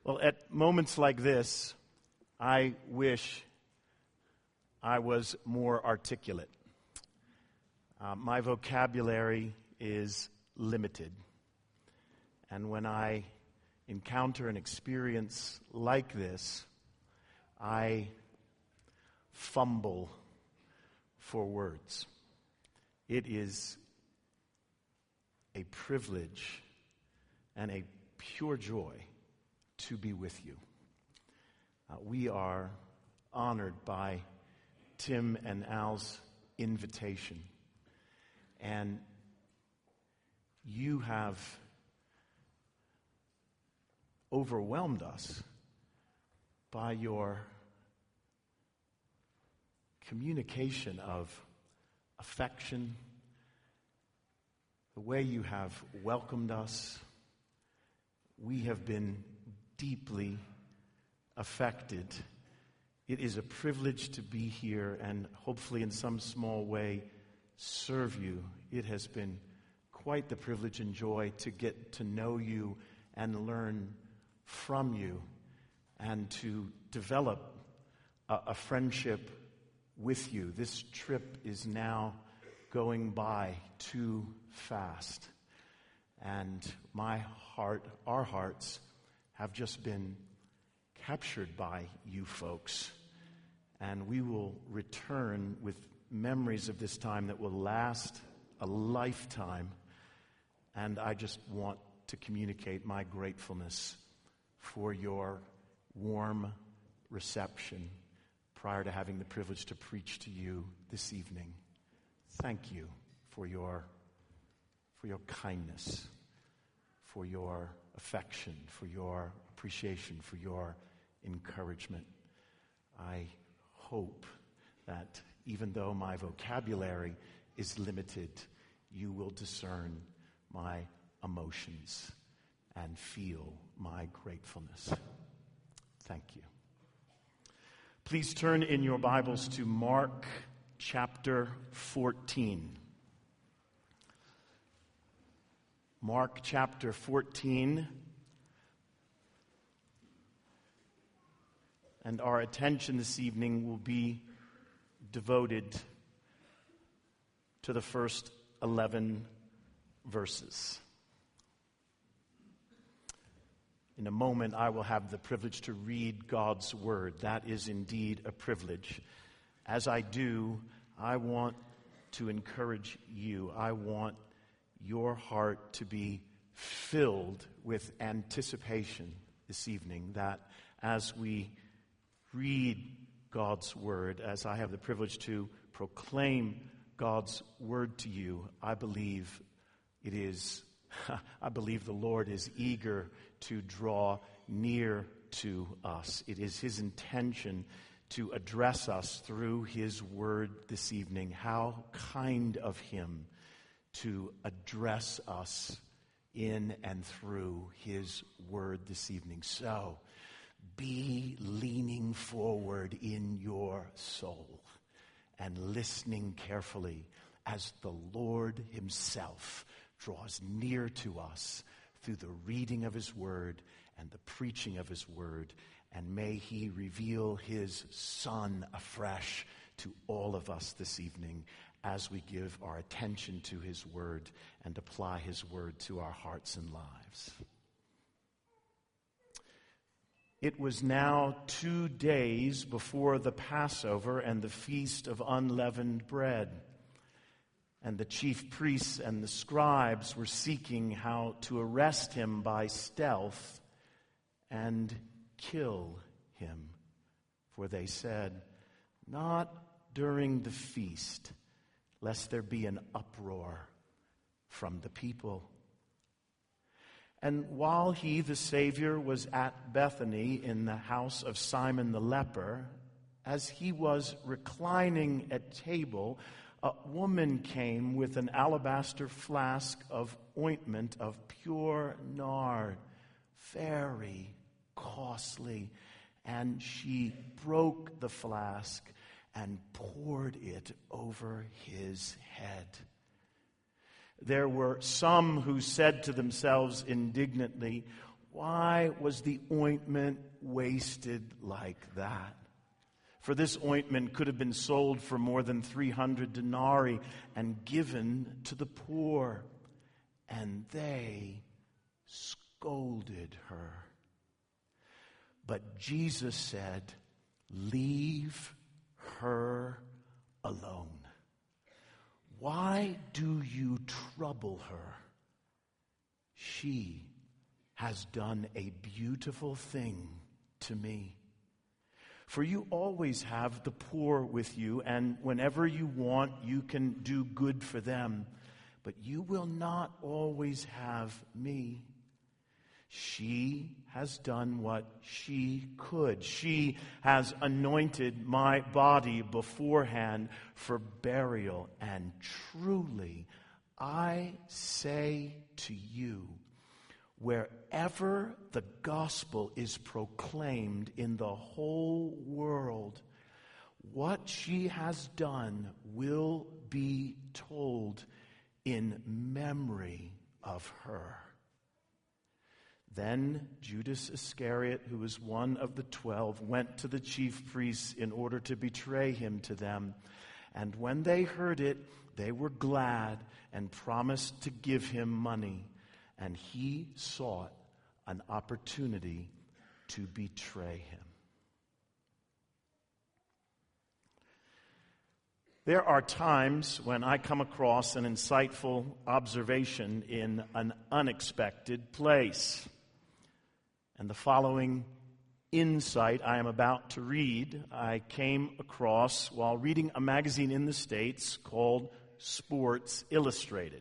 Well, at moments like this, I wish I was more articulate. My vocabulary is limited. And when I encounter an experience like this, I fumble for words. It is a privilege and a pure joy to be with you. We are honored by Tim and Al's invitation. And you have overwhelmed us by your communication of affection, the way you have welcomed us. We have been deeply affected. It is a privilege to be here and hopefully in some small way serve you. It has been quite the privilege and joy to get to know you and learn from you and to develop a friendship with you. This trip is now going by too fast. And my heart, our hearts, have just been captured by you folks. And we will return with memories of this time that will last a lifetime. And I just want to communicate my gratefulness for your warm reception prior to having the privilege to preach to you this evening. Thank you for your kindness, for your affection, for your appreciation, for your encouragement. I hope that even though my vocabulary is limited, you will discern my emotions and feel my gratefulness. Thank you. Please turn in your Bibles to Mark chapter 14. Mark chapter 14. And our attention this evening will be devoted to the first 11 verses. In a moment, I will have the privilege to read God's word. That is indeed a privilege. As I do, I want to encourage you. I want your heart to be filled with anticipation this evening that as we read God's word, as I have the privilege to proclaim God's word to you, I believe the Lord is eager to draw near to us. It is His intention to address us through His word this evening. How kind of Him to address us in and through His word this evening. So, be leaning forward in your soul and listening carefully as the Lord Himself draws near to us through the reading of His word and the preaching of His word. And may He reveal His Son afresh to all of us this evening as we give our attention to His word and apply His word to our hearts and lives. It was now 2 days before the Passover and the Feast of Unleavened Bread. And the chief priests and the scribes were seeking how to arrest Him by stealth and kill Him. For they said, "Not during the feast, lest there be an uproar from the people." And while He, the Savior, was at Bethany in the house of Simon the leper, as He was reclining at table, a woman came with an alabaster flask of ointment of pure nard, very costly, and she broke the flask and poured it over His head. There were some who said to themselves indignantly, Why was the ointment wasted like that? For this ointment could have been sold for more than 300 denarii and given to the poor. And they scolded her. But Jesus said, "Leave her alone. Why do you trouble her? She has done a beautiful thing to me. For you always have the poor with you, and whenever you want, you can do good for them. But you will not always have me. She has done what she could. She has anointed my body beforehand for burial. And truly, I say to you, wherever the gospel is proclaimed in the whole world, what she has done will be told in memory of her." Then Judas Iscariot, who was one of the 12, went to the chief priests in order to betray him to them. And when they heard it, they were glad and promised to give him money. And he sought an opportunity to betray him. There are times when I come across an insightful observation in an unexpected place. And the following insight I am about to read, I came across while reading a magazine in the States called Sports Illustrated.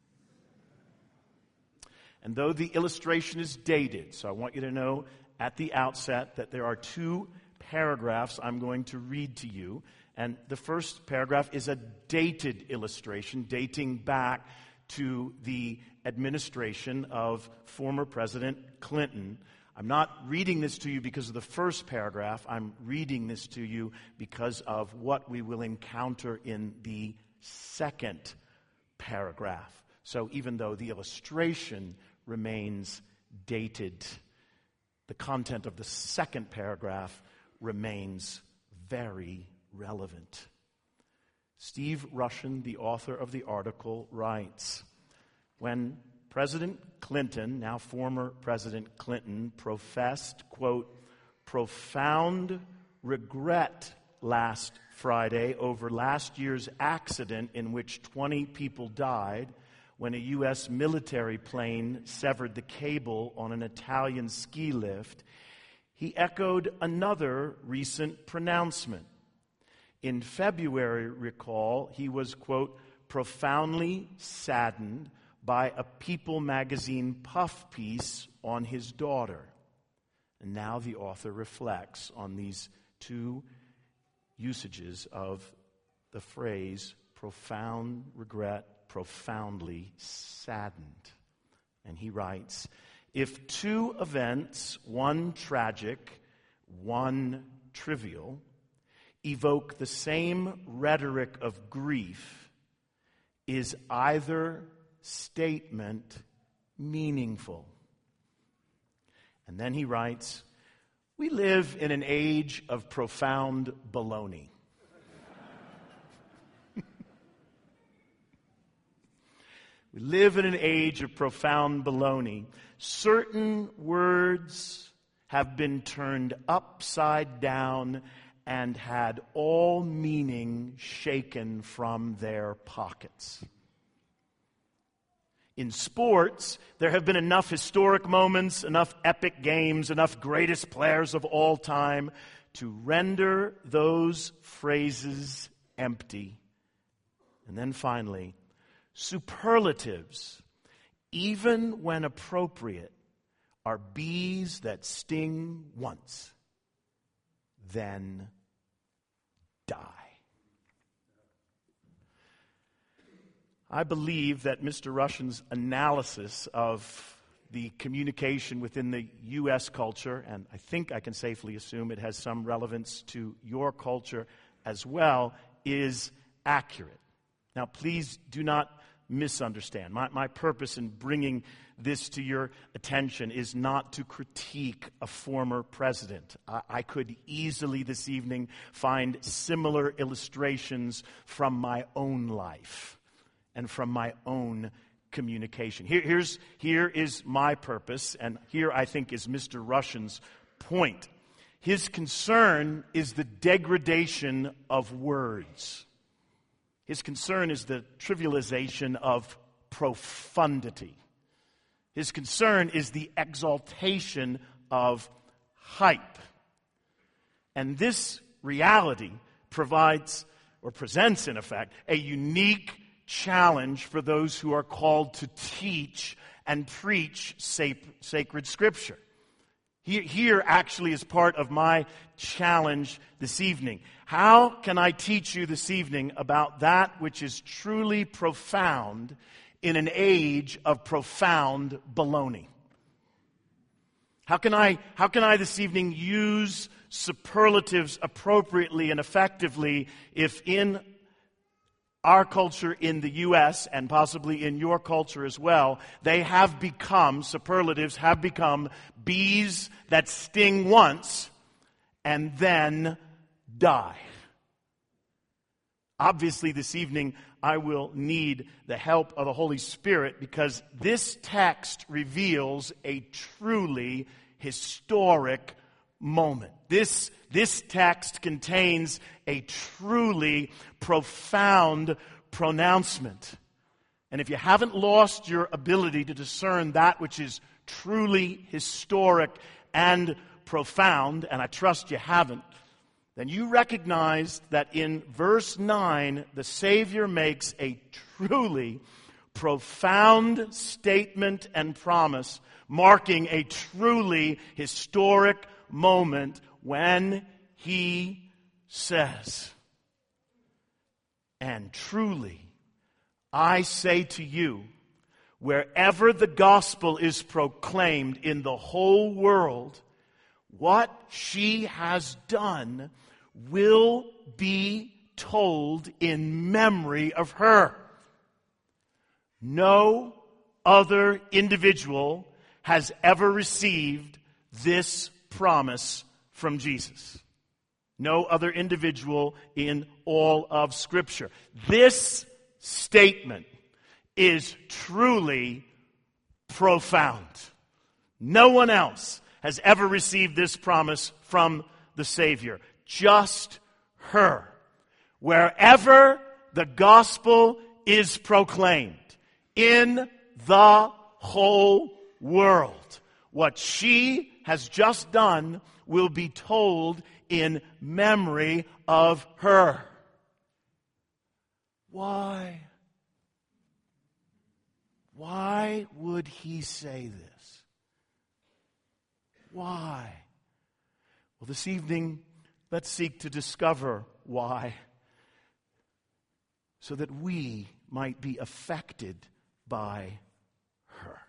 And though the illustration is dated, so I want you to know at the outset that there are 2 paragraphs I'm going to read to you. And the first paragraph is a dated illustration dating back to the administration of former President Clinton. I'm not reading this to you because of the first paragraph. I'm reading this to you because of what we will encounter in the second paragraph. So even though the illustration remains dated, the content of the second paragraph remains very relevant. Steve Rushin, the author of the article, writes, "When President Clinton, now former President Clinton, professed, quote, profound regret last Friday over last year's accident in which 20 people died when a U.S. military plane severed the cable on an Italian ski lift, he echoed another recent pronouncement. In February, recall, he was, quote, profoundly saddened by a People magazine puff piece on his daughter." And now the author reflects on these 2 usages of the phrase profound regret, profoundly saddened. And he writes, "If 2 events, one tragic, one trivial, evoke the same rhetoric of grief, is either statement meaningful?" And then he writes, "We live in an age of profound baloney." We live in an age of profound baloney. Certain words have been turned upside down and had all meaning shaken from their pockets. In sports, there have been enough historic moments, enough epic games, enough greatest players of all time to render those phrases empty. And then finally, superlatives, even when appropriate, are bees that sting once, then die. I believe that Mr. Rushin's analysis of the communication within the U.S. culture, and I think I can safely assume it has some relevance to your culture as well, is accurate. Now, please do not misunderstand. My purpose in bringing this to your attention is not to critique a former president. I could easily this evening find similar illustrations from my own life and from my own communication. Here is my purpose, and here I think is Mr. Russian's point. His concern is the degradation of words. His concern is the trivialization of profundity. His concern is the exaltation of hype. And this reality provides, or presents in effect, a unique challenge for those who are called to teach and preach sacred Scripture. Here actually is part of my challenge this evening. How can I teach you this evening about that which is truly profound in an age of profound baloney? How can I this evening use superlatives appropriately and effectively if in our culture in the U.S. and possibly in your culture as well, superlatives have become bees that sting once and then die. Obviously, this evening, I will need the help of the Holy Spirit because this text reveals a truly historic moment. This text contains a truly profound pronouncement. And if you haven't lost your ability to discern that which is truly historic and profound, and I trust you haven't, then you recognize that in verse 9, the Savior makes a truly profound statement and promise, marking a truly historic moment when he says, "And truly, I say to you, wherever the gospel is proclaimed in the whole world, what she has done will be told in memory of her." No other individual has ever received this promise from Jesus. No other individual in all of Scripture. This statement is truly profound. No one else has ever received this promise from the Savior. Just her. Wherever the gospel is proclaimed in the whole world, what she has just done will be told in memory of her. Why? Why would he say this? Why? Well, this evening, let's seek to discover why, so that we might be affected by her.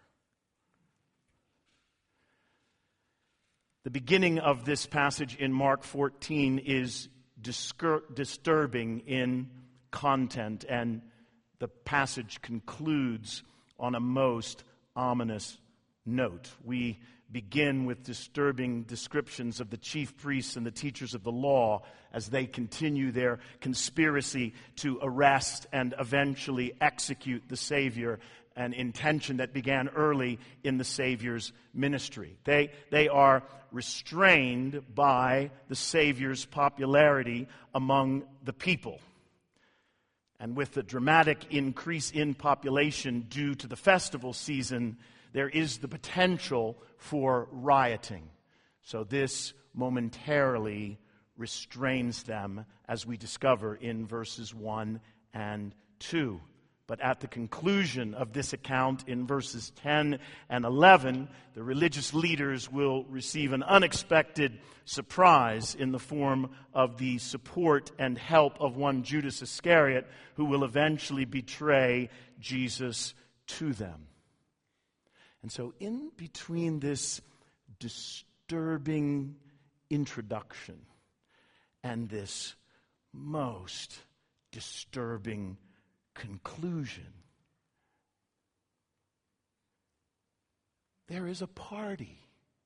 The beginning of this passage in Mark 14 is disturbing in content, and the passage concludes on a most ominous note. We begin with disturbing descriptions of the chief priests and the teachers of the law as they continue their conspiracy to arrest and eventually execute the Savior, an intention that began early in the Savior's ministry. They are restrained by the Savior's popularity among the people. And with the dramatic increase in population due to the festival season, there is the potential for rioting. So this momentarily restrains them, as we discover in verses 1 and 2. But at the conclusion of this account, in verses 10 and 11, the religious leaders will receive an unexpected surprise in the form of the support and help of one Judas Iscariot, who will eventually betray Jesus to them. And so in between this disturbing introduction and this most disturbing conclusion, there is a party.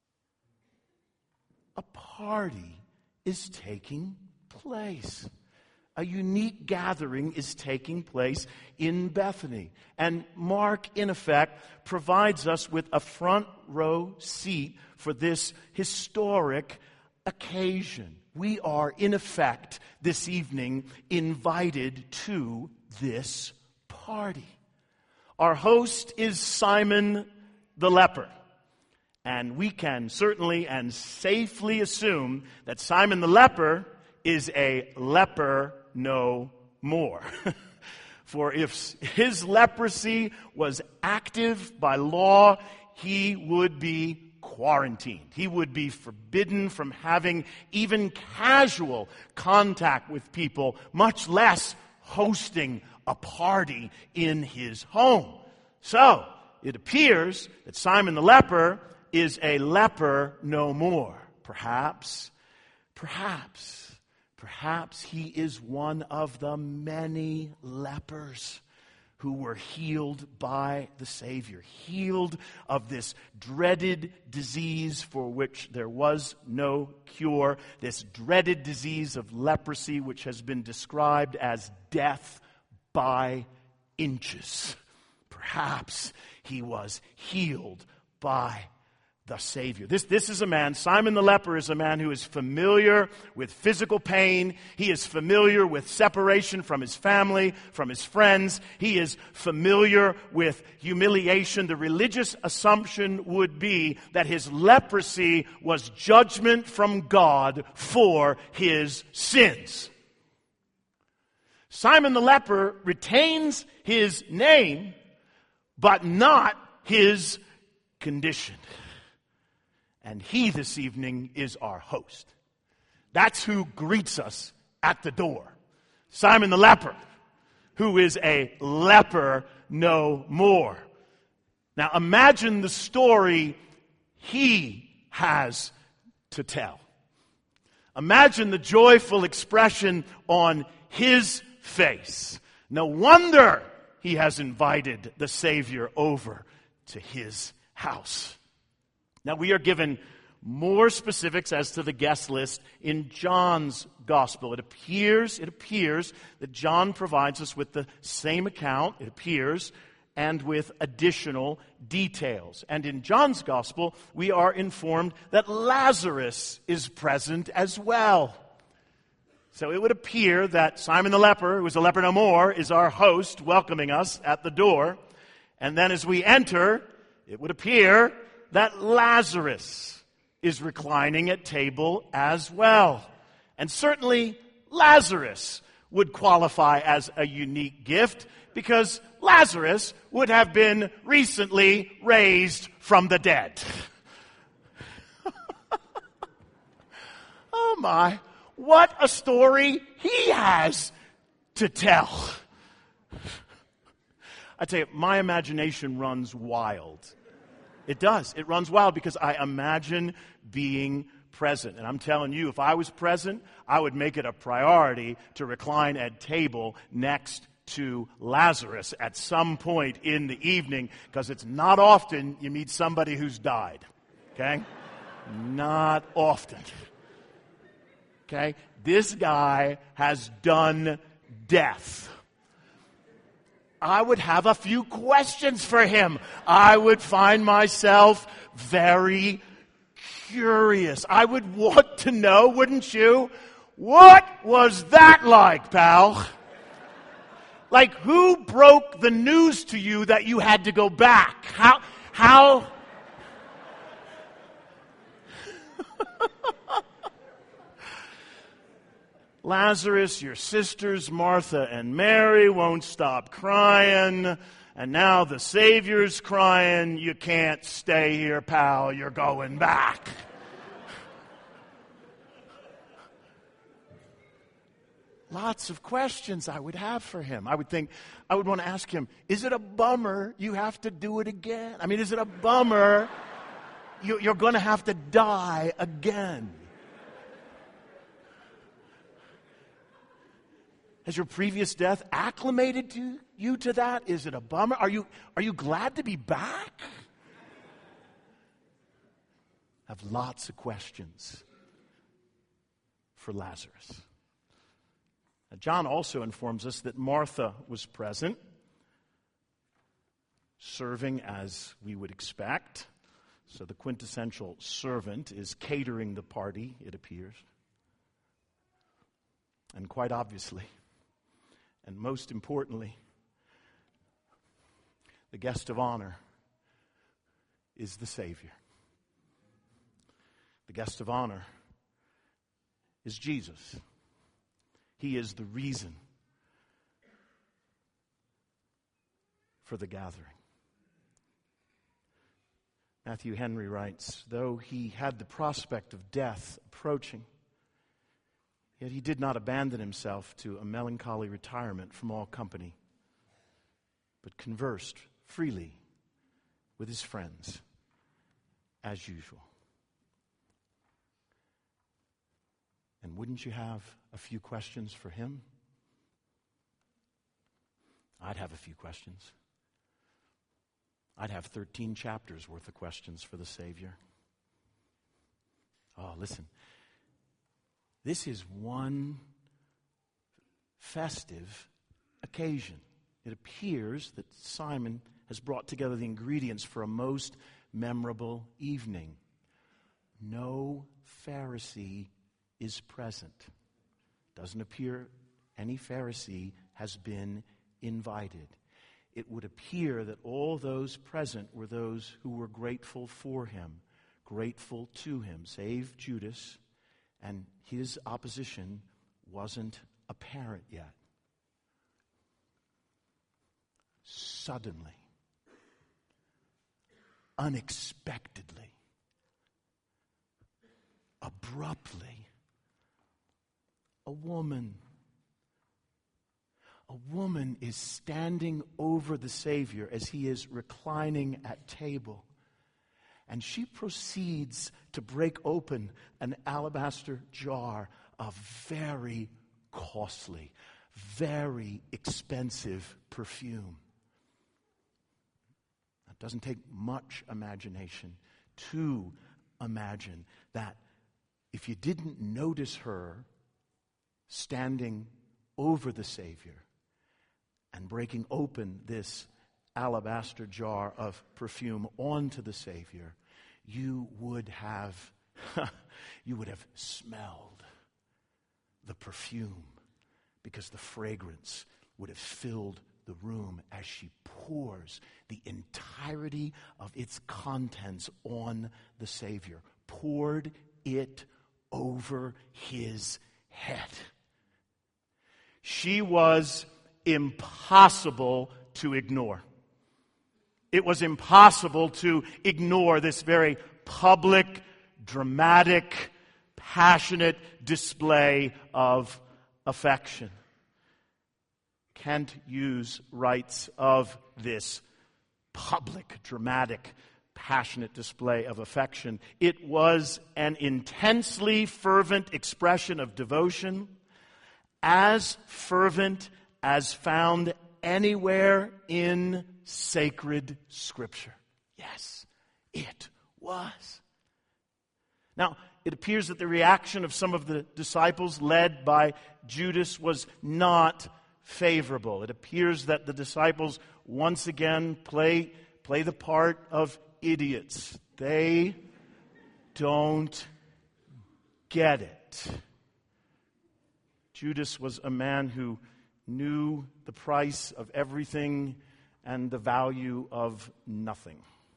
A party is taking place. A unique gathering is taking place in Bethany. And Mark, in effect, provides us with a front row seat for this historic occasion. We are, in effect, this evening invited to this party. Our host is Simon the leper. And we can certainly and safely assume that Simon the leper is a leper no more. For if his leprosy was active by law, he would be quarantined. He would be forbidden from having even casual contact with people, much less hosting a party in his home. So, it appears that Simon the leper is a leper no more. Perhaps he is one of the many lepers who were healed by the Savior, healed of this dreaded disease for which there was no cure, this dreaded disease of leprosy which has been described as death by inches. Perhaps he was healed by the Savior. This is a man, Simon the leper is a man who is familiar with physical pain. He is familiar with separation from his family, from his friends. He is familiar with humiliation. The religious assumption would be that his leprosy was judgment from God for his sins. Simon the leper retains his name, but not his condition. And he this evening is our host. That's who greets us at the door. Simon the leper, who is a leper no more. Now imagine the story he has to tell. Imagine the joyful expression on his face. No wonder he has invited the Savior over to his house. Now, we are given more specifics as to the guest list in John's Gospel. It appears that John provides us with the same account, and with additional details. And in John's Gospel, we are informed that Lazarus is present as well. So it would appear that Simon the leper, who is a leper no more, is our host welcoming us at the door. And then as we enter, it would appear that Lazarus is reclining at table as well. And certainly Lazarus would qualify as a unique gift because Lazarus would have been recently raised from the dead. Oh my, what a story he has to tell. I tell you, my imagination runs wild. It does. It runs wild because I imagine being present. And I'm telling you, if I was present, I would make it a priority to recline at table next to Lazarus at some point in the evening, because it's not often you meet somebody who's died. Okay? Not often. Okay? This guy has done death. I would have a few questions for him. I would find myself very curious. I would want to know, wouldn't you? What was that like, pal? Like, who broke the news to you that you had to go back? How? Lazarus, your sisters Martha and Mary won't stop crying, and now the Savior's crying. You can't stay here, pal. You're going back. Lots of questions I would have for him. I would want to ask him, is it a bummer you have to do it again? I mean, is it a bummer you're going to have to die again? Has your previous death acclimated you to that? Is it a bummer? Are you glad to be back? have lots of questions for Lazarus. Now, John also informs us that Martha was present, serving as we would expect. So the quintessential servant is catering the party, it appears. And quite obviously, and most importantly, the guest of honor is the Savior. The guest of honor is Jesus. He is the reason for the gathering. Matthew Henry writes, though he had the prospect of death approaching, yet he did not abandon himself to a melancholy retirement from all company, but conversed freely with his friends as usual. And wouldn't you have a few questions for him? I'd have a few questions. I'd have 13 chapters worth of questions for the Savior. Oh, listen. This is one festive occasion. It appears that Simon has brought together the ingredients for a most memorable evening. No Pharisee is present. Doesn't appear any Pharisee has been invited. It would appear that all those present were those who were grateful for him, grateful to him, save Judas, and his opposition wasn't apparent yet. Suddenly, unexpectedly, abruptly, a woman is standing over the Savior as he is reclining at table. And she proceeds to break open an alabaster jar of very costly, very expensive perfume. It doesn't take much imagination to imagine that if you didn't notice her standing over the Savior and breaking open this alabaster jar of perfume onto the Savior, you would have smelled the perfume, because the fragrance would have filled the room as she pours the entirety of its contents on the Savior, poured it over his head. She was impossible to ignore. It was impossible to ignore this very public, dramatic, passionate display of affection. Kent Hughes writes of this public, dramatic, passionate display of affection: it was an intensely fervent expression of devotion, as fervent as found anywhere in sacred Scripture. Yes, it was. Now, it appears that the reaction of some of the disciples, led by Judas, was not favorable. It appears that the disciples once again play the part of idiots. They don't get it. Judas was a man who knew the price of everything and the value of nothing.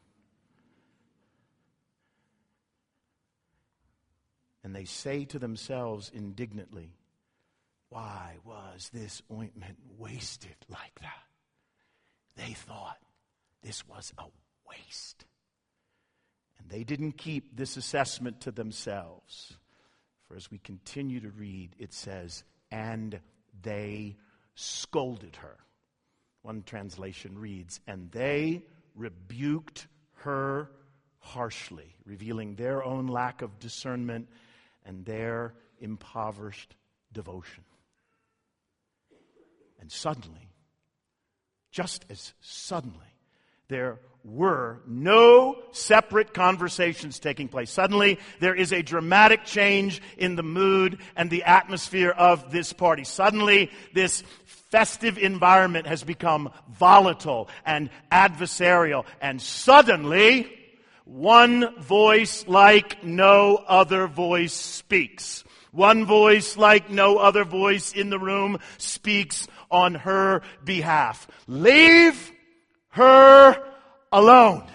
And they say to themselves indignantly, why was this ointment wasted like that? They thought this was a waste. And they didn't keep this assessment to themselves. For as we continue to read, it says, and they scolded her. One translation reads, and they rebuked her harshly, revealing their own lack of discernment and their impoverished devotion. And suddenly, just as suddenly There were no separate conversations taking place. Suddenly, there is a dramatic change in the mood and the atmosphere of this party. Suddenly, this festive environment has become volatile and adversarial. And suddenly, one voice like no other voice speaks. One voice like no other voice in the room speaks on her behalf. Leave her alone.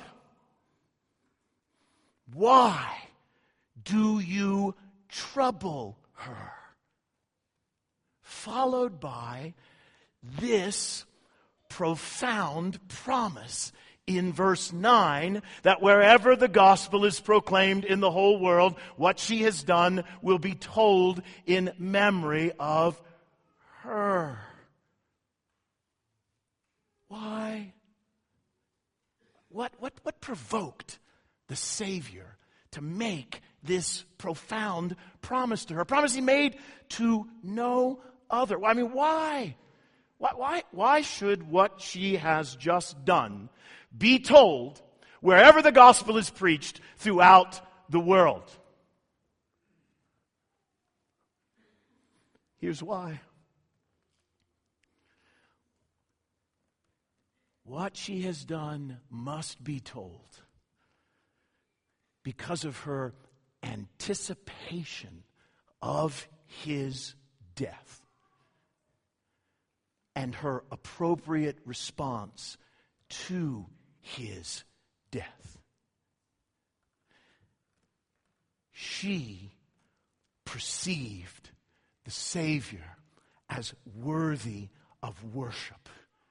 Why do you trouble her? Followed by this profound promise in verse 9 that wherever the gospel is proclaimed in the whole world, what she has done will be told in memory of her. Why? What provoked the Savior to make this profound promise to her? A promise he made to no other. I mean, why? Why should what she has just done be told wherever the gospel is preached throughout the world? Here's why. What she has done must be told because of her anticipation of his death and her appropriate response to his death. She perceived the Savior as worthy of worship.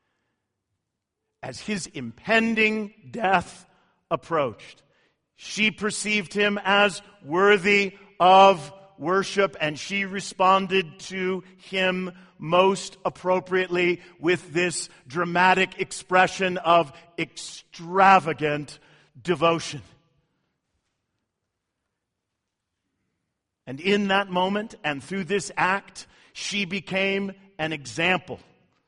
As his impending death approached, she perceived him as worthy of worship, and she responded to him most appropriately with this dramatic expression of extravagant devotion. And in that moment, and through this act, she became an example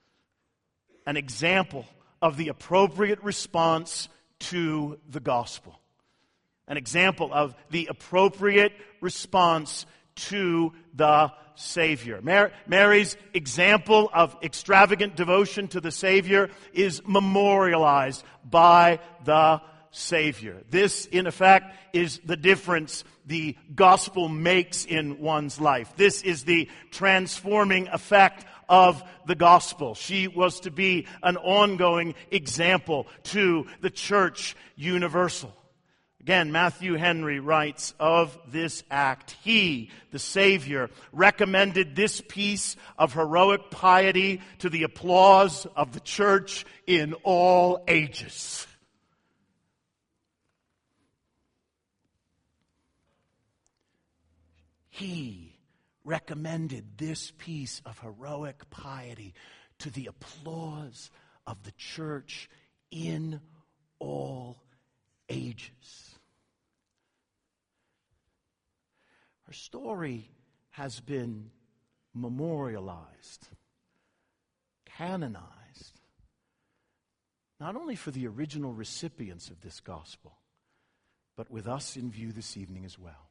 of the appropriate response to the gospel. An example of the appropriate response to the Savior. Mary's example of extravagant devotion to the Savior is memorialized by the Savior. This, in effect, is the difference the gospel makes in one's life. This is the transforming effect of the gospel. She was to be an ongoing example to the church universal. Again, Matthew Henry writes of this act, he, the Savior, recommended this piece of heroic piety to the applause of the church in all ages. He recommended this piece of heroic piety to the applause of the church in all ages. Her story has been memorialized, canonized, not only for the original recipients of this gospel, but with us in view this evening as well.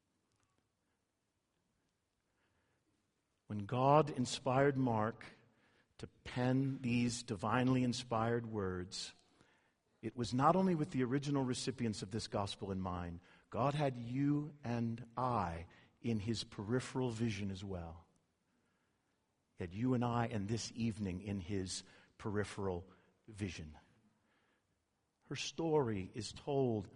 When God inspired Mark to pen these divinely inspired words, it was not only with the original recipients of this gospel in mind. God had you and I in his peripheral vision as well. He had you and I and this evening in his peripheral vision. Her story is told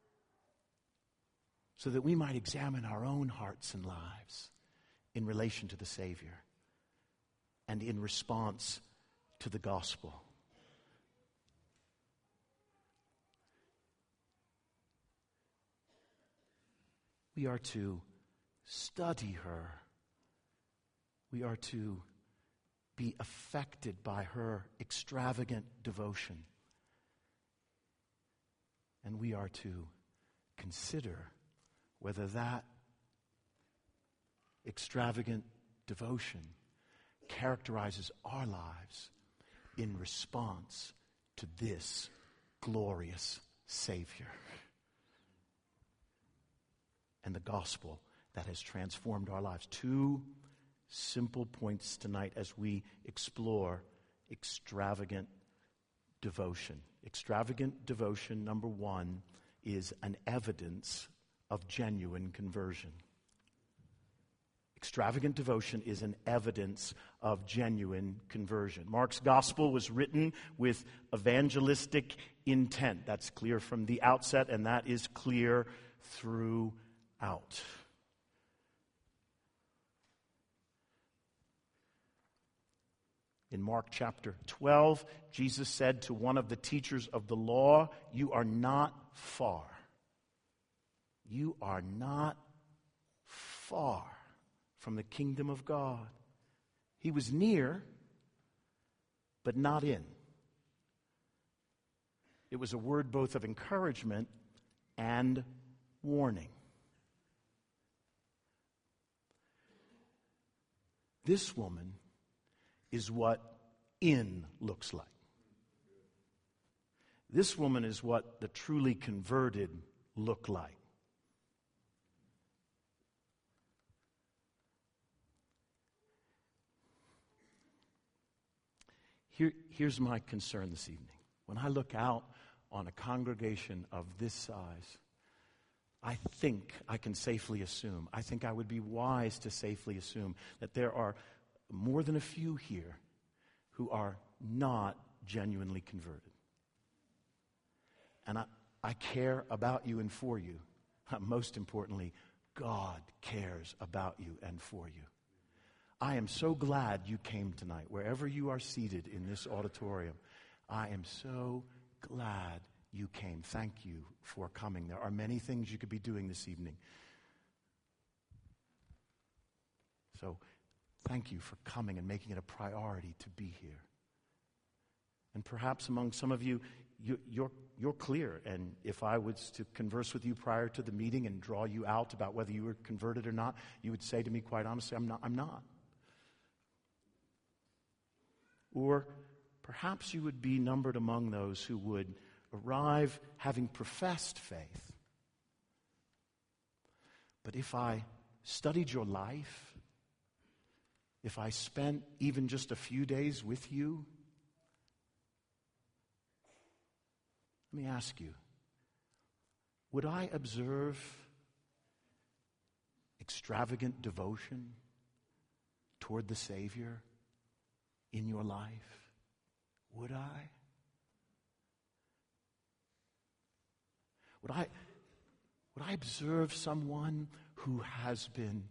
so that we might examine our own hearts and lives in relation to the Savior and in response to the gospel. We are to study her. We are to be affected by her extravagant devotion. And we are to consider whether that extravagant devotion characterizes our lives in response to this glorious Savior. And the gospel that has transformed our lives. Two simple points tonight as we explore extravagant devotion. Extravagant devotion, number one, is an evidence of genuine conversion. Extravagant devotion is an evidence of genuine conversion. Mark's gospel was written with evangelistic intent. That's clear from the outset, and that is clear throughout. In Mark chapter 12, Jesus said to one of the teachers of the law, "You are not far. You are not far from the kingdom of God." He was near, but not in. It was a word both of encouragement and warning. This woman is what in looks like. This woman is what the truly converted look like. Here's my concern this evening. When I look out on a congregation of this size, I think I can safely assume, I think I would be wise to safely assume that there are more than a few here who are not genuinely converted. And I care about you and for you. Most importantly, God cares about you and for you. I am so glad you came tonight, wherever you are seated in this auditorium. I am so glad you came. Thank you for coming. There are many things you could be doing this evening. So, thank you for coming and making it a priority to be here. And perhaps among some of you, you're clear. And if I was to converse with you prior to the meeting and draw you out about whether you were converted or not, you would say to me quite honestly, I'm not. Or perhaps you would be numbered among those who would arrive having professed faith. But if I studied your life, if I spent even just a few days with you, let me ask you, would I observe extravagant devotion toward the Savior in your life? Would I? Would I observe someone who has been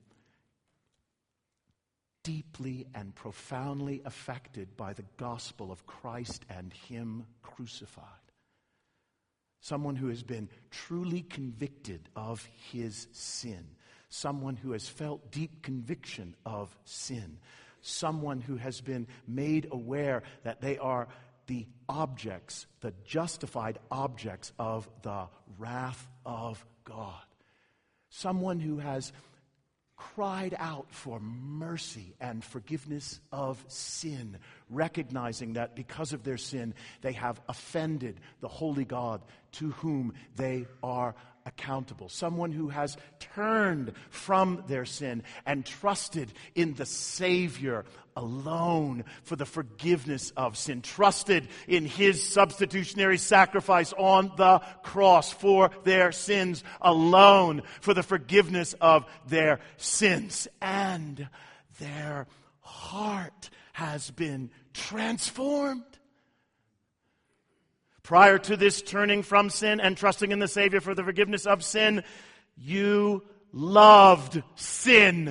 deeply and profoundly affected by the gospel of Christ and Him crucified? Someone who has been truly convicted of his sin. Someone who has felt deep conviction of sin. Someone who has been made aware that they are the objects, the justified objects of the wrath of God. Someone who has cried out for mercy and forgiveness of sin, recognizing that because of their sin, they have offended the holy God to whom they are accountable. Someone who has turned from their sin and trusted in the Savior alone for the forgiveness of sin. Trusted in His substitutionary sacrifice on the cross for their sins alone, for the forgiveness of their sins. And their heart has been transformed. Prior to this turning from sin and trusting in the Savior for the forgiveness of sin, you loved sin.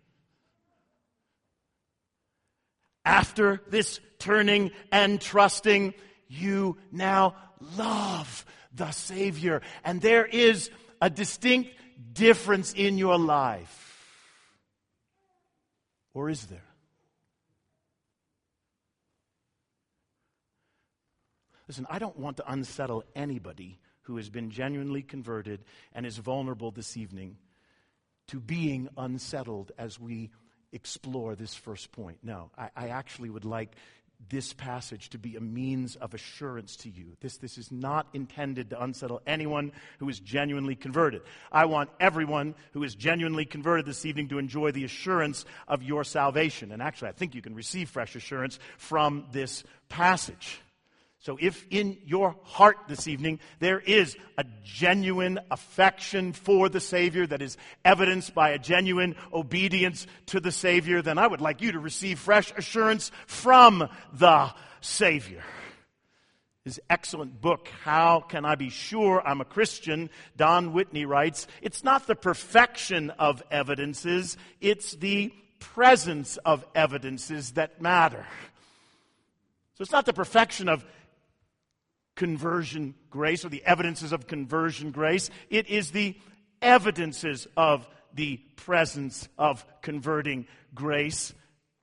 After this turning and trusting, you now love the Savior. And there is a distinct difference in your life. Or is there? Listen, I don't want to unsettle anybody who has been genuinely converted and is vulnerable this evening to being unsettled as we explore this first point. No, I actually would like this passage to be a means of assurance to you. This is not intended to unsettle anyone who is genuinely converted. I want everyone who is genuinely converted this evening to enjoy the assurance of your salvation. And actually, I think you can receive fresh assurance from this passage. So if in your heart this evening there is a genuine affection for the Savior that is evidenced by a genuine obedience to the Savior, then I would like you to receive fresh assurance from the Savior. His excellent book, How Can I Be Sure I'm a Christian? Don Whitney writes, it's not the perfection of evidences, it's the presence of evidences that matter. So it's not the perfection of conversion grace or the evidences of conversion grace. It is the evidences of the presence of converting grace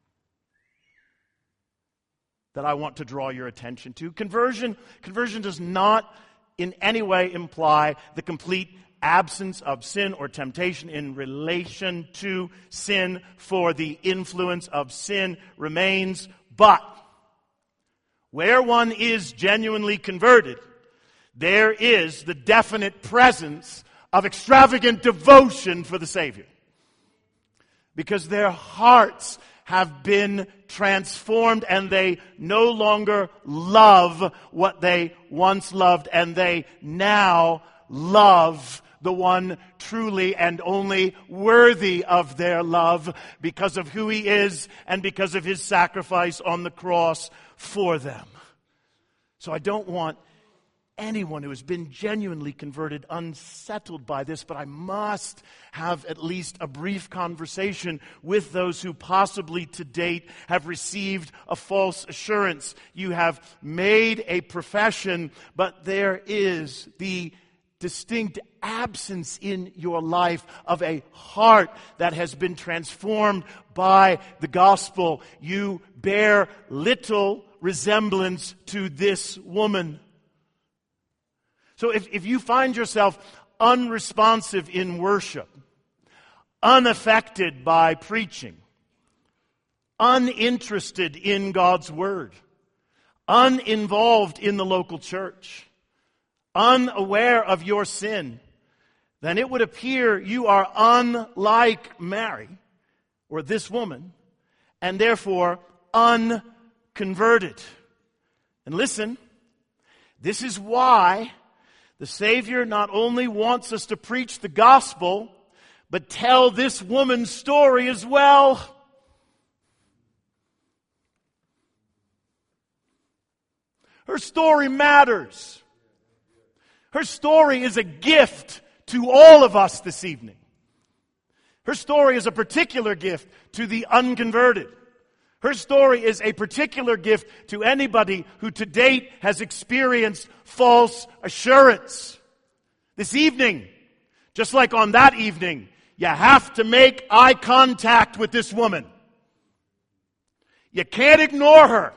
that I want to draw your attention to. Conversion does not in any way imply the complete absence of sin or temptation in relation to sin, for the influence of sin remains, but where one is genuinely converted, there is the definite presence of extravagant devotion for the Savior. Because their hearts have been transformed and they no longer love what they once loved, and they now love the one truly and only worthy of their love because of who He is and because of His sacrifice on the cross for them. So I don't want anyone who has been genuinely converted unsettled by this, but I must have at least a brief conversation with those who possibly to date have received a false assurance. You have made a profession, but there is the distinct absence in your life of a heart that has been transformed by the gospel. You bear little resemblance to this woman. So if you find yourself unresponsive in worship, unaffected by preaching, uninterested in God's word, uninvolved in the local church, unaware of your sin, then it would appear you are unlike Mary, or this woman, and therefore unconverted. And listen, this is why the Savior not only wants us to preach the gospel, but tell this woman's story as well. Her story matters. Her story is a gift to all of us this evening. Her story is a particular gift to the unconverted. Her story is a particular gift to anybody who to date has experienced false assurance. This evening, just like on that evening, you have to make eye contact with this woman. You can't ignore her.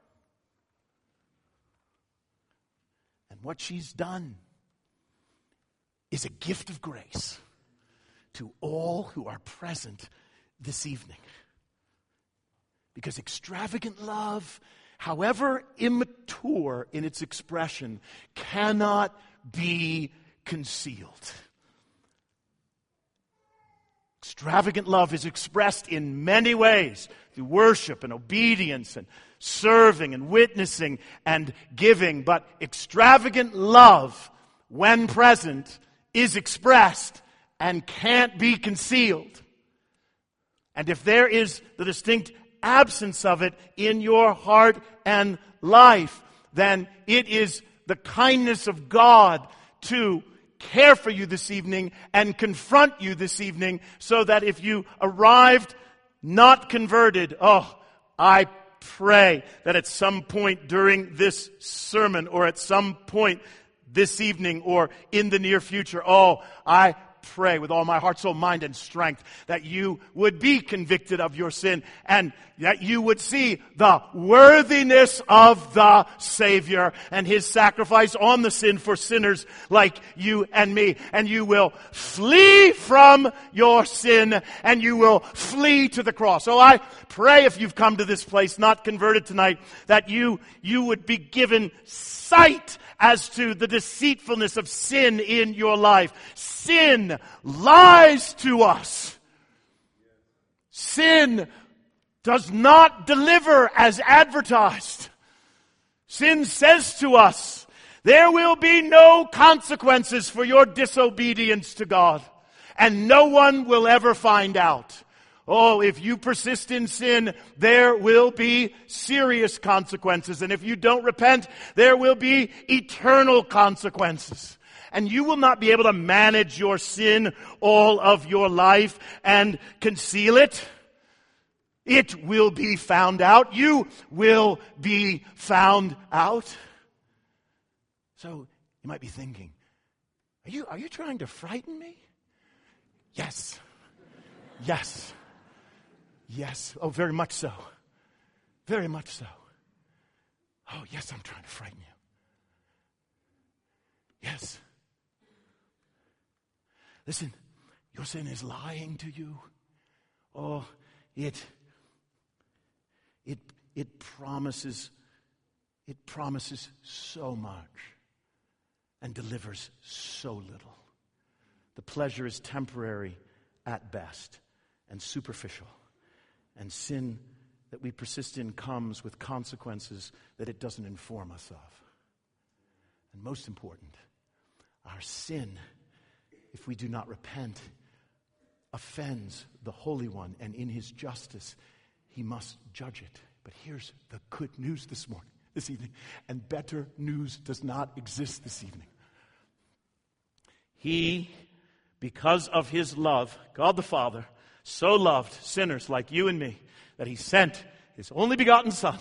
And what she's done is a gift of grace to all who are present this evening. Because extravagant love, however immature in its expression, cannot be concealed. Extravagant love is expressed in many ways, through worship and obedience and serving and witnessing and giving. But extravagant love, when present, is expressed and can't be concealed. And if there is the distinct absence of it in your heart and life, then it is the kindness of God to care for you this evening and confront you this evening, so that if you arrived not converted, I pray that at some point during this sermon or at some point this evening or in the near future, I pray with all my heart, soul, mind, and strength that you would be convicted of your sin and that you would see the worthiness of the Savior and His sacrifice on the sin for sinners like you and me. And you will flee from your sin and you will flee to the cross. So I pray, if you've come to this place not converted tonight, that you would be given sight as to the deceitfulness of sin in your life. Sin lies to us. Sin does not deliver as advertised. Sin says to us, there will be no consequences for your disobedience to God, and no one will ever find out. Oh, if you persist in sin, there will be serious consequences. And if you don't repent, there will be eternal consequences. And you will not be able to manage your sin all of your life and conceal it. It will be found out. You will be found out. So you might be thinking, are you trying to frighten me? Yes. Yes. Yes. Oh, very much so. Very much so. Oh, yes, I'm trying to frighten you. Yes. Listen, your sin is lying to you. Oh, it promises so much and delivers so little. The pleasure is temporary at best and superficial. And sin that we persist in comes with consequences that it doesn't inform us of. And most important, our sin, if we do not repent, offends the Holy One, and in His justice, He must judge it. But here's the good news this evening, and better news does not exist this evening. He, because of His love, God the Father, so loved sinners like you and me that He sent His only begotten Son,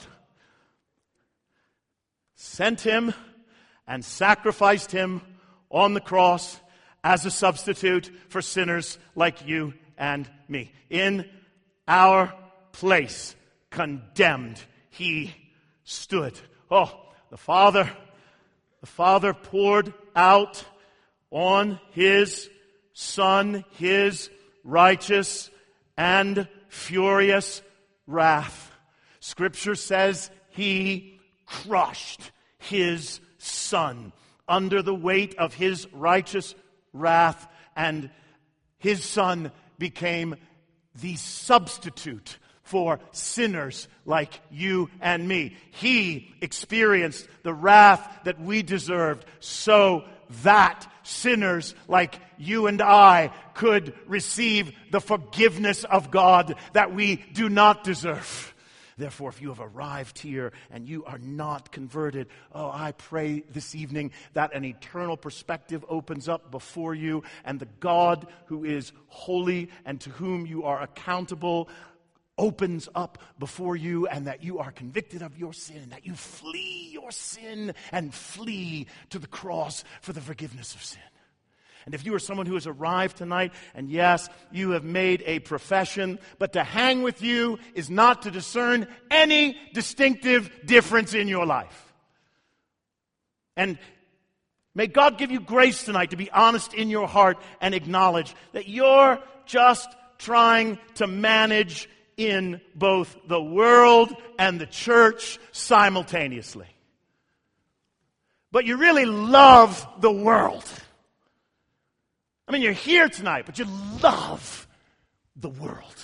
sent Him and sacrificed Him on the cross as a substitute for sinners like you and me. In our place, condemned, He stood. Oh, the Father poured out on His Son His righteous and furious wrath. Scripture says He crushed His Son under the weight of His righteous wrath, and His Son became the substitute for sinners like you and me. He experienced the wrath that we deserved so that sinners like you and I could receive the forgiveness of God that we do not deserve. Therefore, if you have arrived here and you are not converted, I pray this evening that an eternal perspective opens up before you, and the God who is holy and to whom you are accountable opens up before you, and that you are convicted of your sin, and that you flee your sin and flee to the cross for the forgiveness of sin. And if you are someone who has arrived tonight, and yes, you have made a profession, but to hang with you is not to discern any distinctive difference in your life. And may God give you grace tonight to be honest in your heart and acknowledge that you're just trying to manage in both the world and the church simultaneously. But you really love the world. I mean, you're here tonight, but you love the world.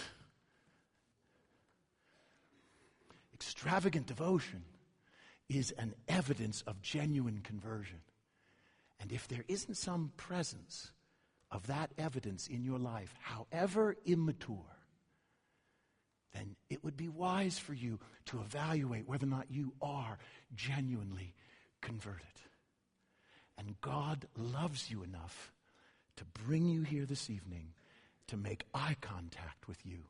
Extravagant devotion is an evidence of genuine conversion. And if there isn't some presence of that evidence in your life, however immature, then it would be wise for you to evaluate whether or not you are genuinely converted. And God loves you enough to bring you here this evening to make eye contact with you,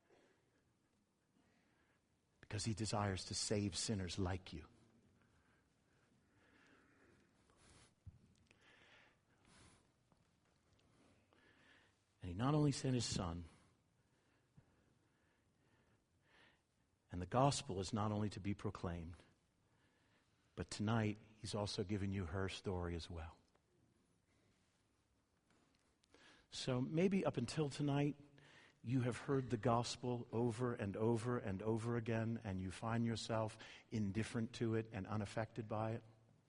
because He desires to save sinners like you. He not only sent his Son, and the gospel is not only to be proclaimed, but tonight he's also given you her story as well. So maybe up until tonight, you have heard the gospel over and over and over again, and you find yourself indifferent to it and unaffected by it.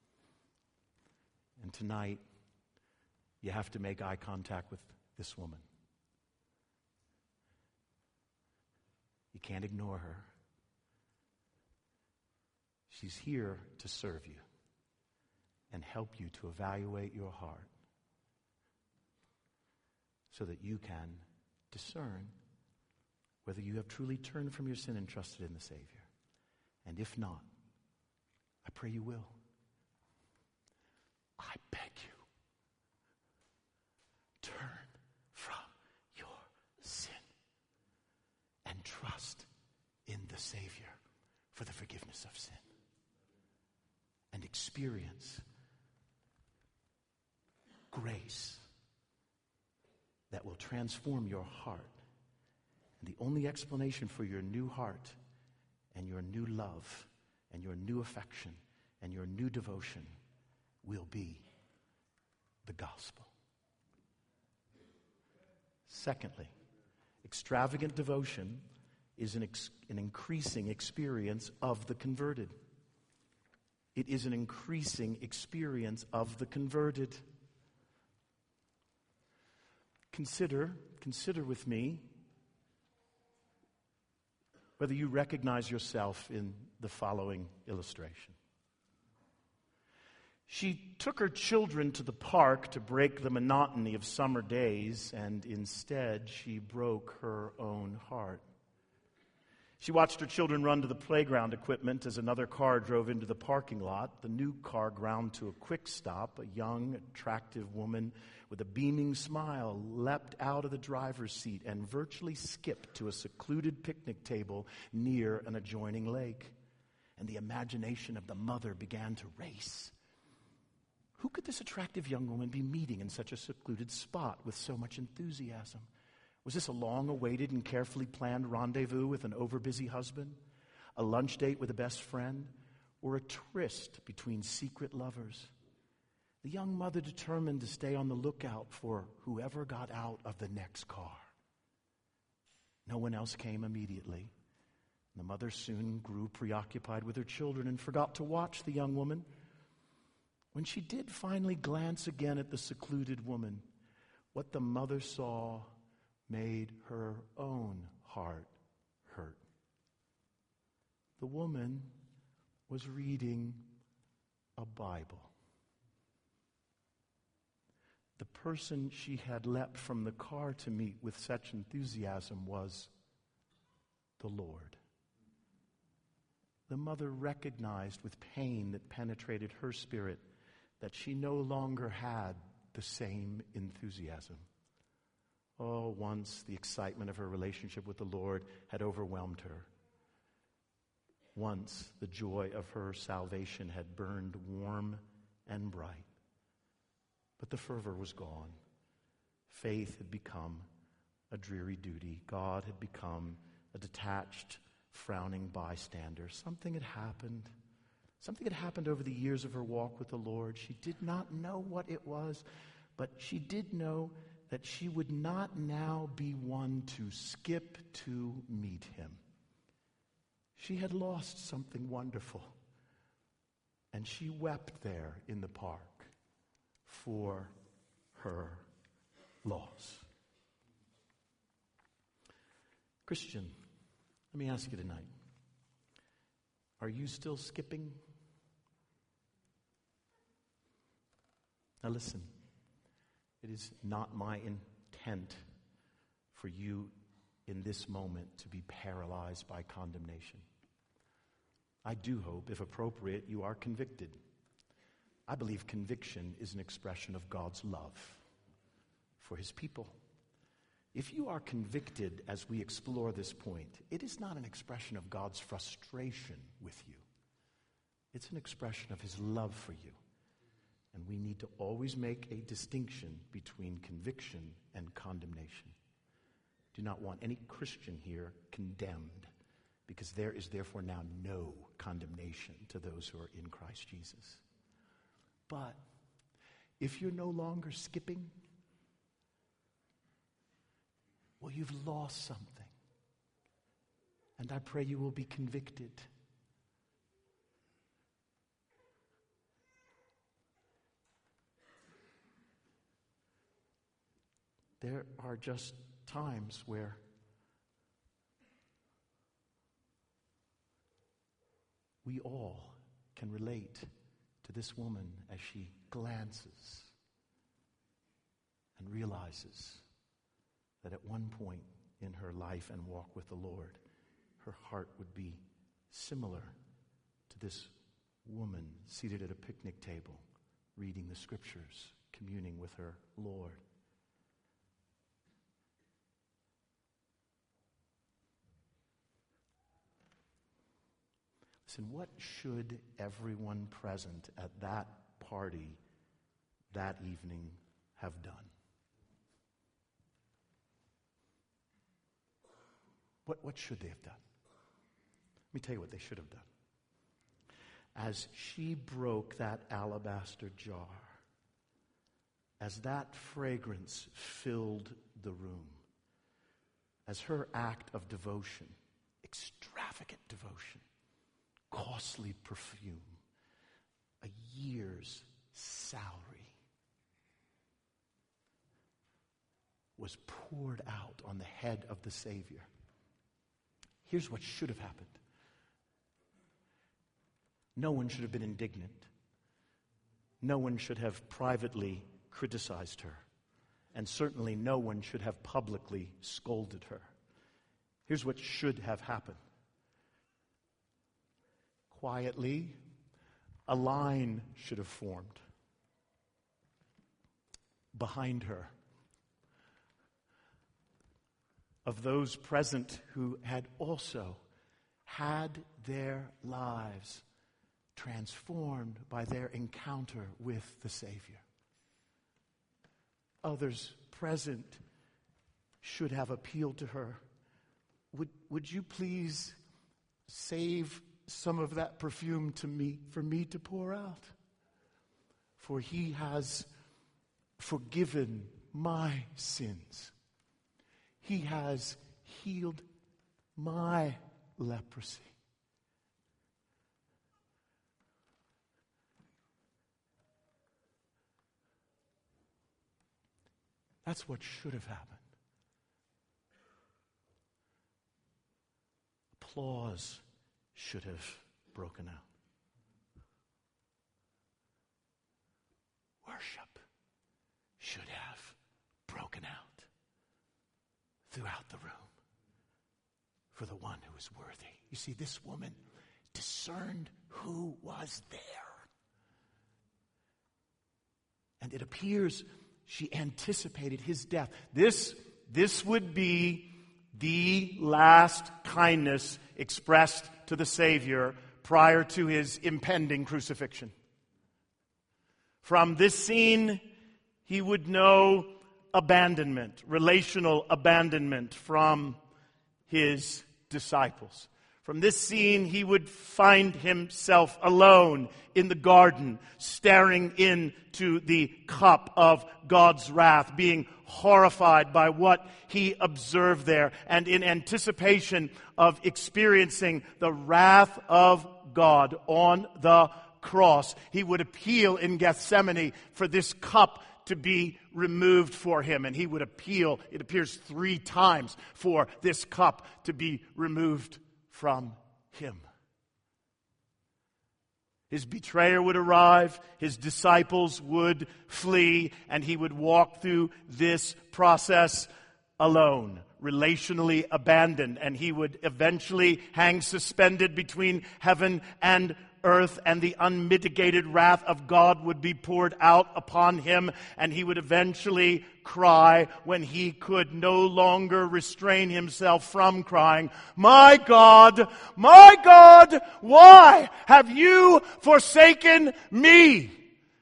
And tonight, you have to make eye contact with this woman. You can't ignore her. She's here to serve you and help you to evaluate your heart so that you can discern whether you have truly turned from your sin and trusted in the Savior. And if not, I pray you will. I beg you, turn from your sin and trust in the Savior for the forgiveness of sin. And experience grace that will transform your heart. And the only explanation for your new heart and your new love and your new affection and your new devotion will be the gospel. Secondly, extravagant devotion is an increasing experience of the converted. It is an increasing experience of the converted. Consider with me whether you recognize yourself in the following illustration. She took her children to the park to break the monotony of summer days, and instead she broke her own heart. She watched her children run to the playground equipment as another car drove into the parking lot. The new car ground to a quick stop. A young, attractive woman with a beaming smile leapt out of the driver's seat and virtually skipped to a secluded picnic table near an adjoining lake. And the imagination of the mother began to race. Who could this attractive young woman be meeting in such a secluded spot with so much enthusiasm? Was this a long-awaited and carefully planned rendezvous with an overbusy husband? A lunch date with a best friend? Or a tryst between secret lovers? The young mother determined to stay on the lookout for whoever got out of the next car. No one else came immediately. The mother soon grew preoccupied with her children and forgot to watch the young woman. When she did finally glance again at the secluded woman, what the mother saw made her own heart hurt. The woman was reading a Bible. The person she had leapt from the car to meet with such enthusiasm was the Lord. The mother recognized with pain that penetrated her spirit that she no longer had the same enthusiasm. Oh, once the excitement of her relationship with the Lord had overwhelmed her. Once the joy of her salvation had burned warm and bright. But the fervor was gone. Faith had become a dreary duty. God had become a detached, frowning bystander. Something had happened. Something had happened over the years of her walk with the Lord. She did not know what it was, but she did know that she would not now be one to skip to meet him. She had lost something wonderful, and she wept there in the park for her loss. Christian, let me ask you tonight, are you still skipping? Now listen. It is not my intent for you in this moment to be paralyzed by condemnation. I do hope, if appropriate, you are convicted. I believe conviction is an expression of God's love for his people. If you are convicted as we explore this point, it is not an expression of God's frustration with you. It's an expression of his love for you. And we need to always make a distinction between conviction and condemnation. do not want any Christian here condemned, because there is therefore now no condemnation to those who are in Christ Jesus. But if you're no longer skipping, well, you've lost something. And I pray you will be convicted. There are just times where we all can relate to this woman as she glances and realizes that at one point in her life and walk with the Lord, her heart would be similar to this woman seated at a picnic table, reading the scriptures, communing with her Lord. Listen, what should everyone present at that party that evening have done? What should they have done? Let me tell you what they should have done. As she broke that alabaster jar, as that fragrance filled the room, as her act of devotion, extravagant devotion, costly perfume, a year's salary, was poured out on the head of the Savior, here's what should have happened. No one should have been indignant. No one should have privately criticized her. And certainly no one should have publicly scolded her. Here's what should have happened. Quietly, a line should have formed behind her of those present who had also had their lives transformed by their encounter with the Savior. Others present should have appealed to her. Would you please save some of that perfume for me to pour out? For he has forgiven my sins. He has healed my leprosy. That's what should have happened. Applause should have broken out. Worship should have broken out throughout the room for the one who is worthy. You see, this woman discerned who was there. And it appears she anticipated his death. This would be the last kindness expressed to the Savior prior to his impending crucifixion. From this scene, he would know abandonment, relational abandonment from his disciples. From this scene, he would find himself alone in the garden, staring into the cup of God's wrath, being horrified by what he observed there, and in anticipation of experiencing the wrath of God on the cross, he would appeal in Gethsemane for this cup to be removed for him. And he would appeal, it appears 3 times, for this cup to be removed from him. His betrayer would arrive, his disciples would flee, and he would walk through this process alone, relationally abandoned, and he would eventually hang suspended between heaven and earth, and the unmitigated wrath of God would be poured out upon him, and he would eventually cry when he could no longer restrain himself from crying, my God, why have you forsaken me?"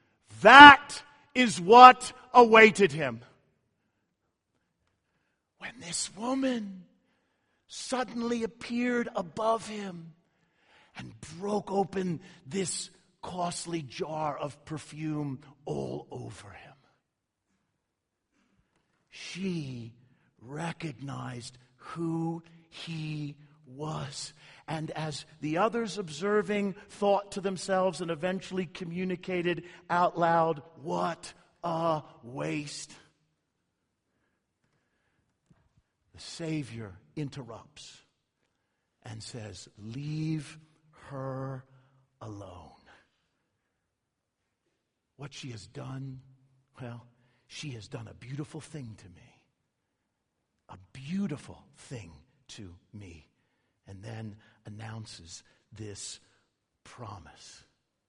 That is what awaited him when And this woman suddenly appeared above him and broke open this costly jar of perfume all over him. She recognized who he was. And as the others observing thought to themselves and eventually communicated out loud, "What a waste," the Savior interrupts and says, "Leave her alone. What she has done, well, she has done a beautiful thing to me. A beautiful thing to me." And then announces this promise.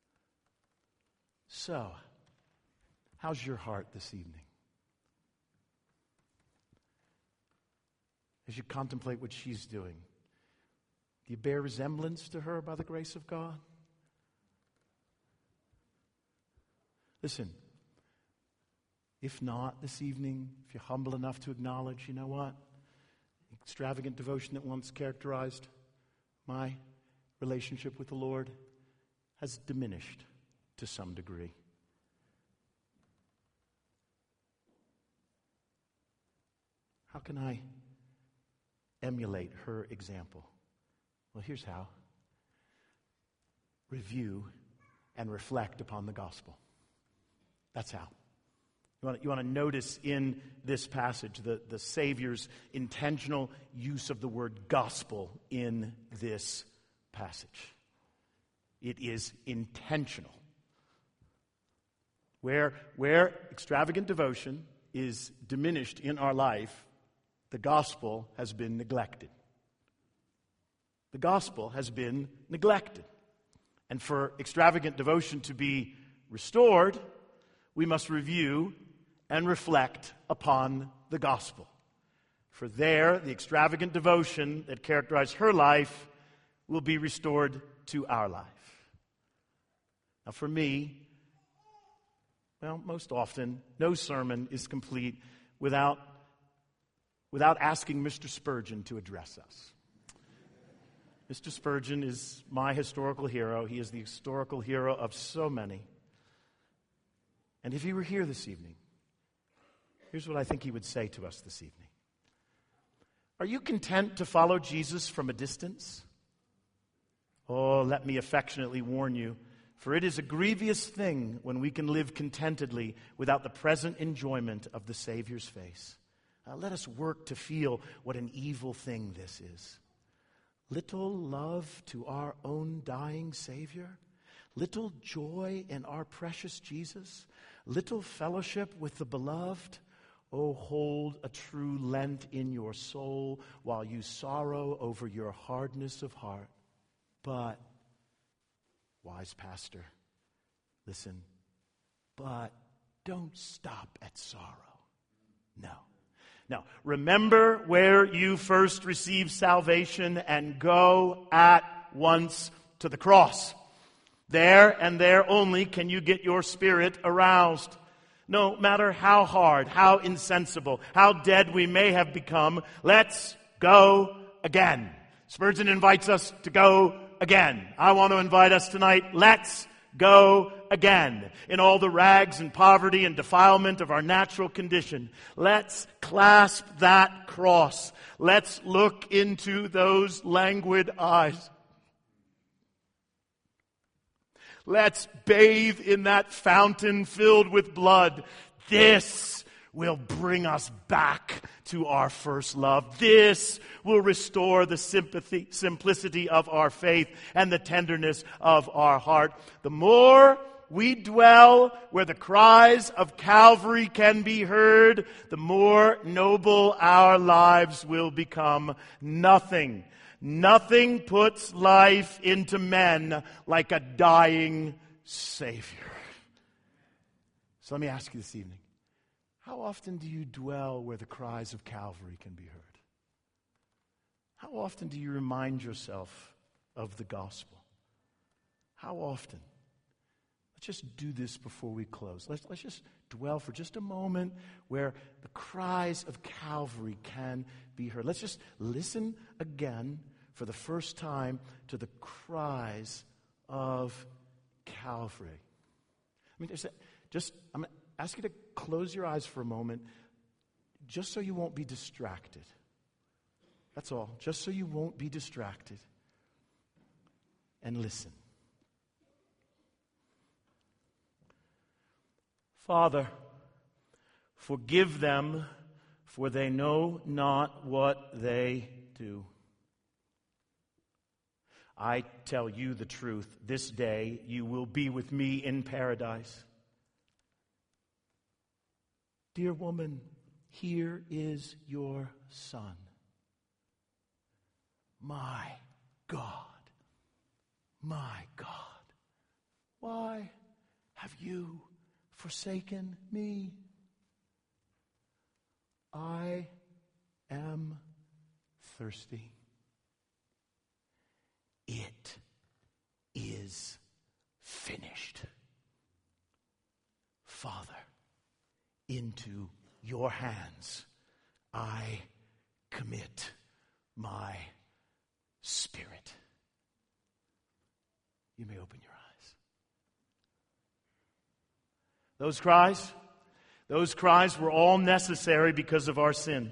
So, how's your heart this evening? As you contemplate what she's doing, do you bear resemblance to her by the grace of God? Listen, if not this evening, if you're humble enough to acknowledge, you know what? Extravagant devotion that once characterized my relationship with the Lord has diminished to some degree. How can I emulate her example? Well, here's how. Review and reflect upon the gospel. That's how. You want to notice in this passage the Savior's intentional use of the word gospel in this passage. It is intentional. Where extravagant devotion is diminished in our life, the gospel has been neglected. The gospel has been neglected. And for extravagant devotion to be restored, we must review and reflect upon the gospel. For there, the extravagant devotion that characterized her life will be restored to our life. Now for me, well, most often, no sermon is complete without asking Mr. Spurgeon to address us. Mr. Spurgeon is my historical hero. He is the historical hero of so many. And if he were here this evening, here's what I think he would say to us this evening. Are you content to follow Jesus from a distance? Oh, let me affectionately warn you, for it is a grievous thing when we can live contentedly without the present enjoyment of the Savior's face. Let us work to feel what an evil thing this is. Little love to our own dying Savior, little joy in our precious Jesus, little fellowship with the beloved. Oh, hold a true Lent in your soul while you sorrow over your hardness of heart. But, wise pastor, listen, but don't stop at sorrow. No, remember where you first received salvation and go at once to the cross. There and there only can you get your spirit aroused. No matter how hard, how insensible, how dead we may have become, let's go again. Spurgeon invites us to go again. I want to invite us tonight, let's go again. In all the rags and poverty and defilement of our natural condition, let's clasp that cross. Let's look into those languid eyes. Let's bathe in that fountain filled with blood. This will bring us back to our first love. This will restore the simplicity of our faith and the tenderness of our heart. The more we dwell where the cries of Calvary can be heard, the more noble our lives will become. Nothing puts life into men like a dying Savior. So let me ask you this evening, how often do you dwell where the cries of Calvary can be heard? How often do you remind yourself of the gospel? How often? just do this before we close. Let's just dwell for just a moment where the cries of Calvary can be heard. Let's just listen again for the first time to the cries of Calvary. I mean, I'm going to ask you to close your eyes for a moment, just so you won't be distracted. That's all. Just so you won't be distracted. And listen. Father, forgive them, for they know not what they do. I tell you the truth, this day you will be with me in paradise. Dear woman, here is your son. My God, why have you forsaken me? I am thirsty. It is finished. Father, into your hands I commit my spirit. You may open your eyes. Those cries were all necessary because of our sin.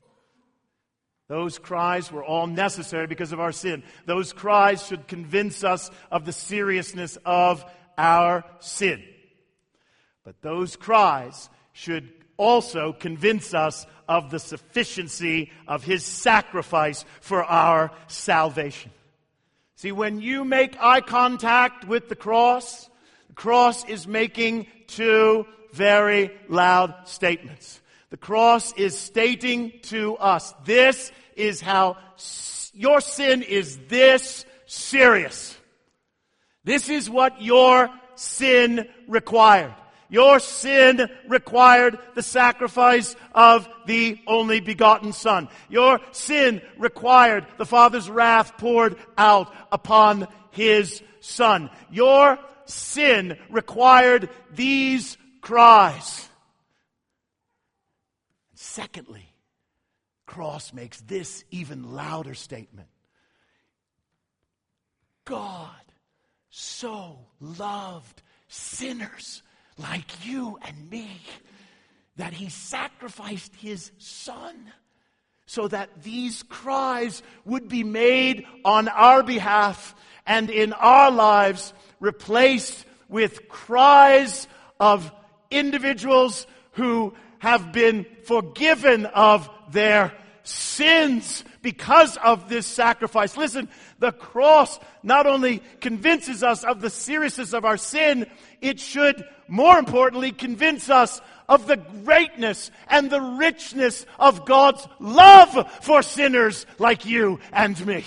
Those cries were all necessary because of our sin. Those cries should convince us of the seriousness of our sin. But those cries should also convince us of the sufficiency of His sacrifice for our salvation. See, when you make eye contact with the cross is making two very loud statements. The cross is stating to us, this is how your sin is this serious. This is what your sin required. Your sin required the sacrifice of the only begotten Son. Your sin required the Father's wrath poured out upon His Son. Your sin required these cries. Secondly, cross makes this even louder statement. God so loved sinners like you and me that He sacrificed His Son so that these cries would be made on our behalf and in our lives replaced with cries of individuals who have been forgiven of their sins because of this sacrifice. Listen, the cross not only convinces us of the seriousness of our sin, it should, more importantly, convince us of the greatness and the richness of God's love for sinners like you and me.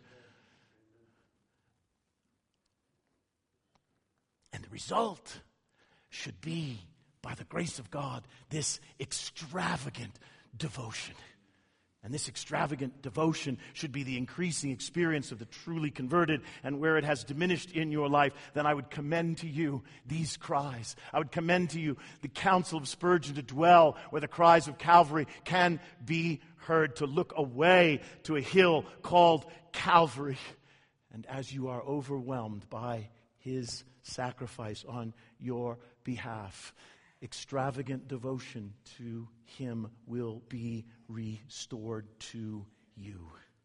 And the result should be, by the grace of God, this extravagant devotion. And this extravagant devotion should be the increasing experience of the truly converted. And where it has diminished in your life, then I would commend to you these cries. I would commend to you the counsel of Spurgeon to dwell where the cries of Calvary can be heard, to look away to a hill called Calvary. And as you are overwhelmed by His sacrifice on your behalf, extravagant devotion to Him will be restored to you.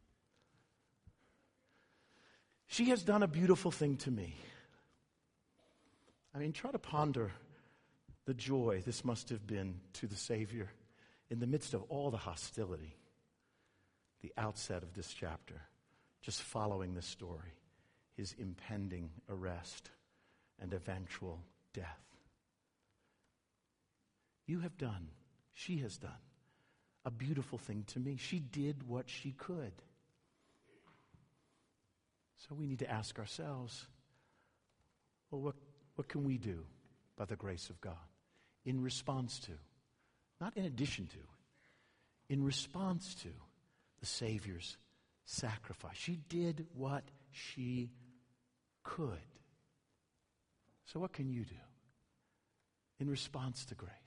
She has done a beautiful thing to me. I mean, try to ponder the joy this must have been to the Savior in the midst of all the hostility, the outset of this chapter, just following this story, His impending arrest and eventual death. You have done, she has done, a beautiful thing to me. She did what she could. So we need to ask ourselves, well, what can we do by the grace of God in response to, not in addition to, in response to the Savior's sacrifice? She did what she could. So what can you do in response to grace?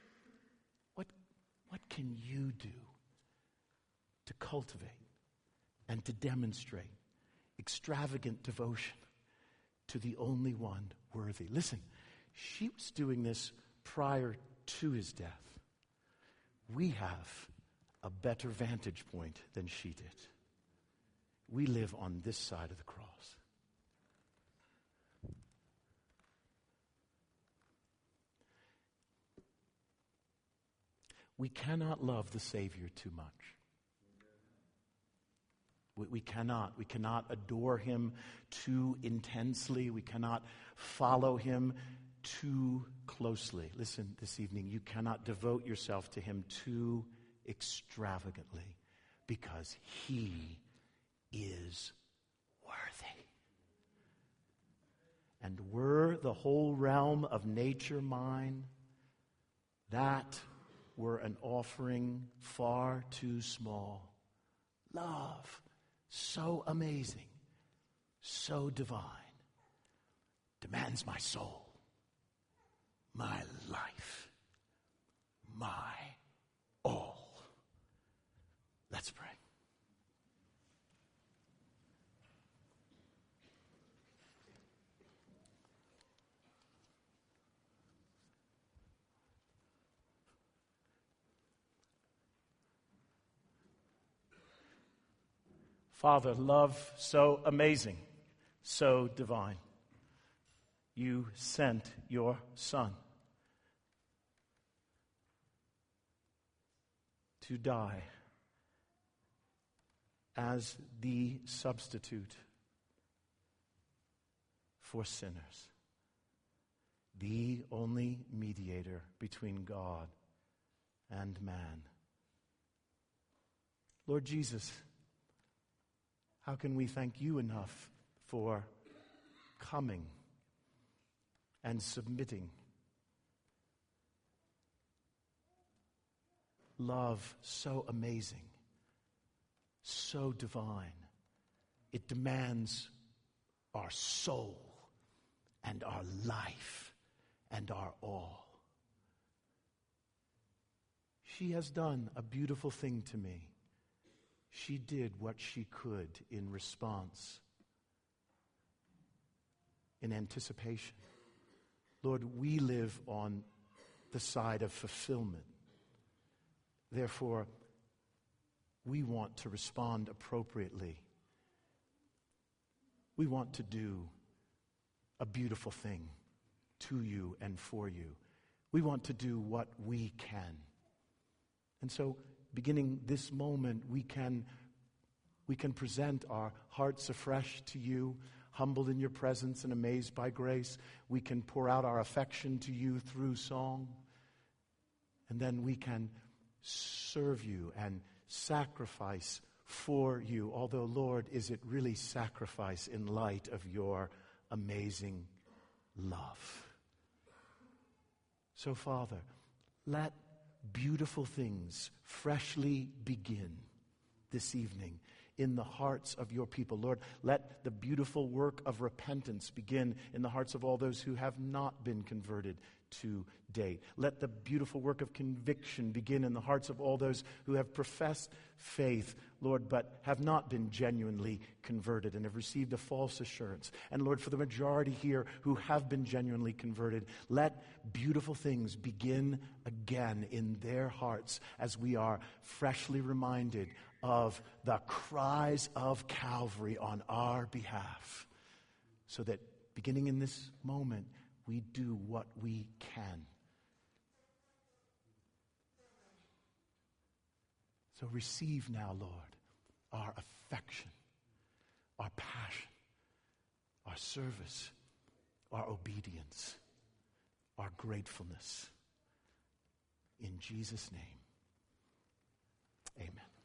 What can you do to cultivate and to demonstrate extravagant devotion to the only one worthy? Listen, she was doing this prior to his death. We have a better vantage point than she did. We live on this side of the cross. We cannot love the Savior too much. We cannot adore him too intensely. We cannot follow him too closely. Listen, this evening, you cannot devote yourself to him too extravagantly, because he is worthy. And were the whole realm of nature mine, that were an offering far too small. Love, so amazing, so divine, demands my soul, my life, my all. Let's pray. Father, love so amazing, so divine. You sent your Son to die as the substitute for sinners, the only mediator between God and man. Lord Jesus, how can we thank you enough for coming and submitting? Love so amazing, so divine. It demands our soul and our life and our all. She has done a beautiful thing to me. She did what she could in response, in anticipation. Lord, we live on the side of fulfillment. Therefore, we want to respond appropriately. We want to do a beautiful thing to you and for you. We want to do what we can. And so, beginning this moment, we can present our hearts afresh to you, humbled in your presence and amazed by grace. We can pour out our affection to you through song. And then we can serve you and sacrifice for you. Although, Lord, is it really sacrifice in light of your amazing love? So, Father, let beautiful things freshly begin this evening in the hearts of your people. Lord, let the beautiful work of repentance begin in the hearts of all those who have not been converted to date. Let the beautiful work of conviction begin in the hearts of all those who have professed faith, Lord, but have not been genuinely converted and have received a false assurance. And Lord, for the majority here who have been genuinely converted, let beautiful things begin again in their hearts as we are freshly reminded of the cries of Calvary on our behalf, so that beginning in this moment, we do what we can. So receive now, Lord, our affection, our passion, our service, our obedience, our gratefulness. In Jesus' name, amen.